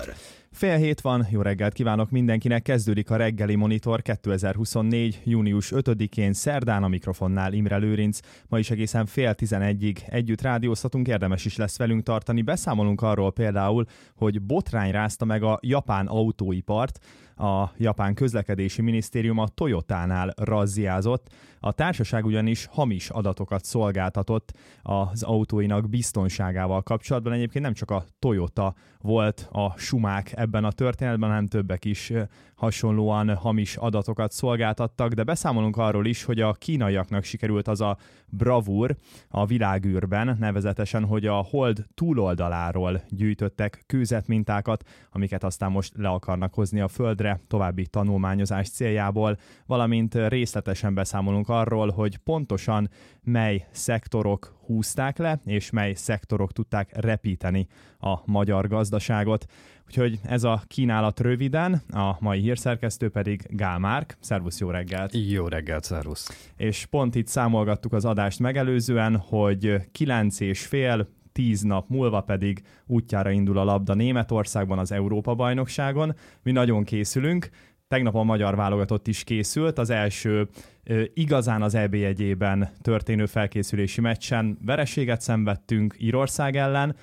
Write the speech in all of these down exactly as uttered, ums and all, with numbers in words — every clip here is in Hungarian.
Fél hét van, jó reggelt kívánok mindenkinek, kezdődik a reggeli monitor kétezer-huszonnégy. június ötödikén szerdán, a mikrofonnál Imre Lőrinc. Ma is egészen fél tizenegyig együtt rádióztatunk, érdemes is lesz velünk tartani. Beszámolunk arról például, hogy botrány rázta meg a japán autóipart. A japán közlekedési minisztérium a Toyotánál razziázott. A társaság ugyanis hamis adatokat szolgáltatott az autóinak biztonságával kapcsolatban. Egyébként nem csak a Toyota volt a sumák ebben a történetben, hanem többek is hasonlóan hamis adatokat szolgáltattak, de beszámolunk arról is, hogy a kínaiaknak sikerült az a bravúr a világűrben, nevezetesen, hogy a hold túloldaláról gyűjtöttek kőzetmintákat, amiket aztán most le akarnak hozni a földre további tanulmányozás céljából, valamint részletesen beszámolunk arról, hogy pontosan mely szektorok húzták le, és mely szektorok tudták repíteni a magyar gazdaságot. Úgyhogy ez a kínálat röviden, a mai hírszerkesztő pedig Gál Márk. Szervusz, jó reggelt! Jó reggelt, szervusz! És pont itt számolgattuk az adást megelőzően, hogy kilenc és fél, tíz nap múlva pedig útjára indul a labda Németországban az Európa-bajnokságon. Mi nagyon készülünk. Tegnap a magyar válogatott is készült, az első ö, igazán az é bé jegyében történő felkészülési meccsen vereséget szenvedtünk Írország ellen.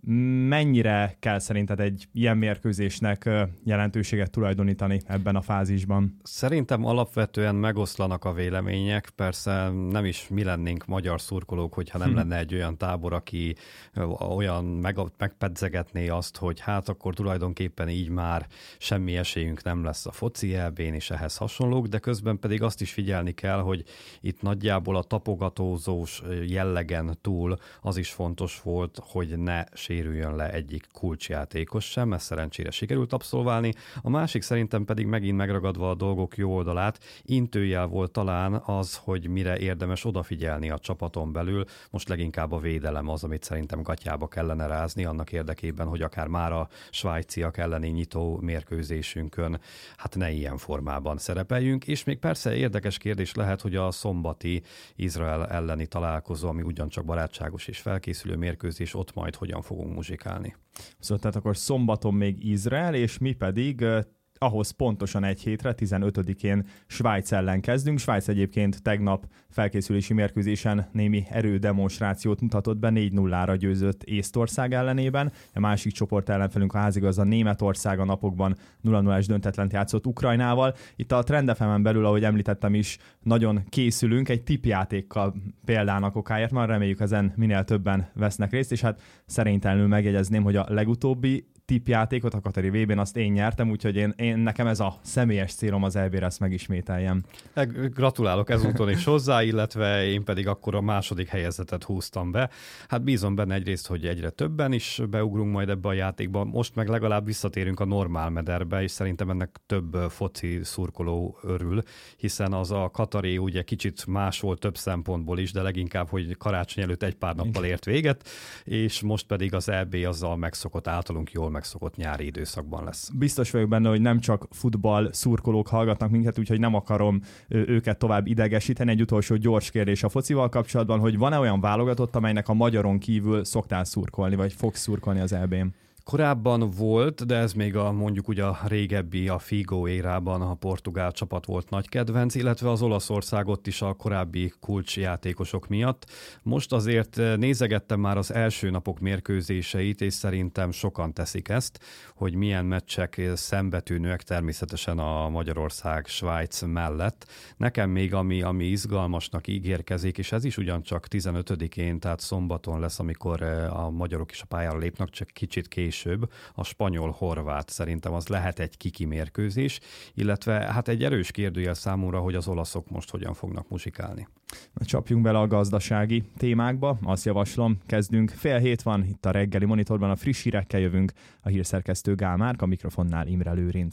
Mennyire kell szerinted egy ilyen mérkőzésnek jelentőséget tulajdonítani ebben a fázisban? Szerintem alapvetően megoszlanak a vélemények, persze nem is mi lennénk magyar szurkolók, hogyha nem hm. lenne egy olyan tábor, aki olyan meg, megpedzegetné azt, hogy hát akkor tulajdonképpen így már semmi esélyünk nem lesz a foci é bén és ehhez hasonlók, de közben pedig azt is figyelni kell, hogy itt nagyjából a tapogatózós jellegen túl az is fontos volt, hogy ne sérüljön le egyik kulcsjátékos sem, ezt szerencsére sikerült abszolválni. A másik szerintem pedig megint megragadva a dolgok jó oldalát, intőjel volt talán az, hogy mire érdemes odafigyelni a csapaton belül. Most leginkább a védelem az, amit szerintem gatyába kellene rázni, annak érdekében, hogy akár már a svájciak elleni nyitó mérkőzésünkön hát ne ilyen formában szerepeljünk. És még persze érdekes kérdés lehet, hogy a szombati Izrael elleni találkozó, ami ugyancsak barátságos és felkészülő mérkőzés, ott majd hogyan fogunk muzsikálni. Szóval tehát akkor szombaton még Izrael, és mi pedig uh, ahhoz pontosan egy hétre, tizenötödikén Svájc ellen kezdünk. Svájc egyébként tegnap felkészülési mérkőzésen némi erődemonstrációt mutatott be, négy nullára győzött Észtország ellenében. A másik csoport ellenfelünk a házigazda Németország a napokban nulla nullás döntetlent játszott Ukrajnával. Itt a Trend ef emen belül, ahogy említettem is, nagyon készülünk egy tippjátékkal példának okáért, már reméljük ezen minél többen vesznek részt, és hát szerénytelenül megjegyezném, hogy a legutóbbi tippjátékot a Katari vé bén azt én nyertem, úgyhogy én, én nekem ez a személyes célom az é bére, ezt megismételjem. Gratulálok ezúton is hozzá, illetve én pedig akkor a második helyezetet húztam be. Hát bízom benne egyrészt, hogy egyre többen is beugrunk majd ebbe a játékba. Most meg legalább visszatérünk a normál mederbe, és szerintem ennek több foci szurkoló örül, hiszen az a Katari ugye kicsit más volt több szempontból is, de leginkább, hogy karácsony előtt egy pár nappal ért véget, és most pedig az é bé azzal megszokott, általunk jól megszokott nyári időszakban lesz. Biztos vagyok benne, hogy nem csak futball szurkolók hallgatnak minket, úgyhogy nem akarom őket tovább idegesíteni. Egy utolsó gyors kérdés a focival kapcsolatban, hogy van-e olyan válogatott, amelynek a magyaron kívül szoktál szurkolni, vagy fogsz szurkolni az é bén? Korábban volt, de ez még a mondjuk ugye a régebbi, a Figo érában a portugál csapat volt nagy kedvenc, illetve az Olaszországot is a korábbi kulcsjátékosok miatt. Most azért nézegettem már az első napok mérkőzéseit, és szerintem sokan teszik ezt, hogy milyen meccsek szembetűnőek természetesen a Magyarország-Svájc mellett. Nekem még ami, ami izgalmasnak ígérkezik, és ez is ugyancsak tizenötödikén, tehát szombaton lesz, amikor a magyarok is a pályára lépnek, csak kicsit később. A spanyol-horvát szerintem az lehet egy kiki mérkőzés, illetve hát egy erős kérdőjel számomra, hogy az olaszok most hogyan fognak muzsikálni. Na, csapjunk bele a gazdasági témákba, azt javaslom, kezdünk. Fél hét van, itt a reggeli monitorban a friss hírekkel jövünk, a hírszerkesztő Gál Márk, a mikrofonnál Imre Lőrinc.